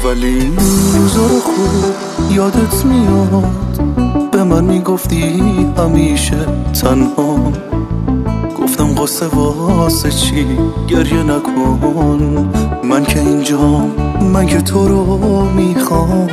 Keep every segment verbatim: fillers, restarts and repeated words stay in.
اولین روزا رو خوب یادت میاد، به من میگفتی همیشه تنها. گفتم قصه واسه چی گریه نکن، من که اینجام، من که تو رو میخوام.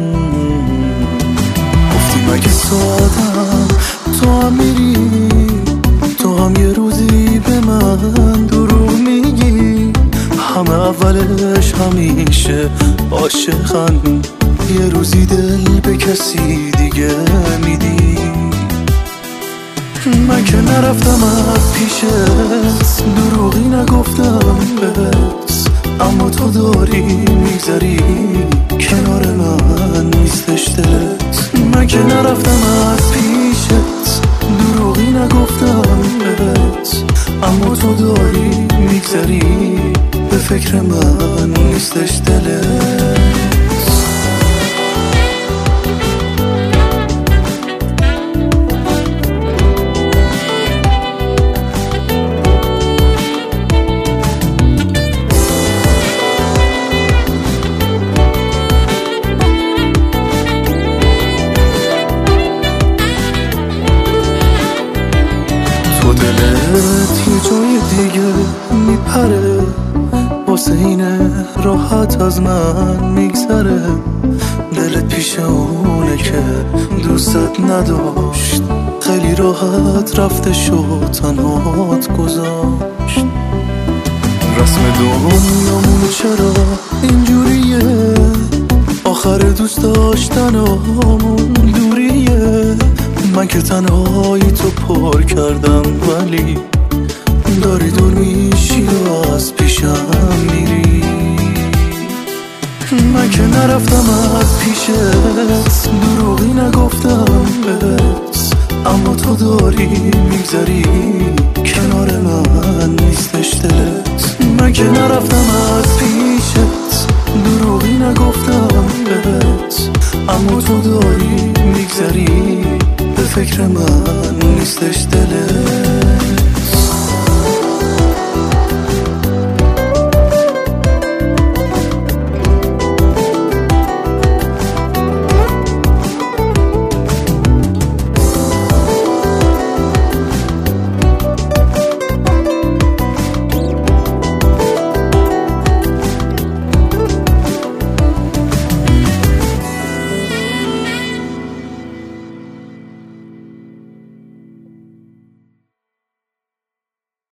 گفتی مگه سادم، تو هم میری، تو هم یه روزی به من دروغ میگی. همه اولش همیشه عاشقن، یه روزی دل به کسی دیگه میدی. من که نرفتم از پیشت، دروغی نگفتم بهت، اما تو داری میگذری کنار من، نیستش دلت. من که نرفتم از پیشت، دروغی نگفتم بهت، اما تو داری میگذری به فکر من، نیستش دلت. دلت یه جای دیگه میپره، واسه اینه راحت از من میگذره. دلت پیش اونه که دوستت نداشت، خیلی راحت رفته شد تنهات گذاشت. رسم دنیامون چرا اینجوریه، آخر دوست داشتنامون دوریه. من که تنهایی تو پر کردم، ولی داری دور میشی و از پیشم میری. من که نرفتم از پیشت، دروغی نگفتم بهت، اما تو داری میگذری کنار من، نیستش دلت. من که نرفتم از پیشت، دروغی نگفتم بهت، اما تو داری میگذری به فکر من، نیستش دلت.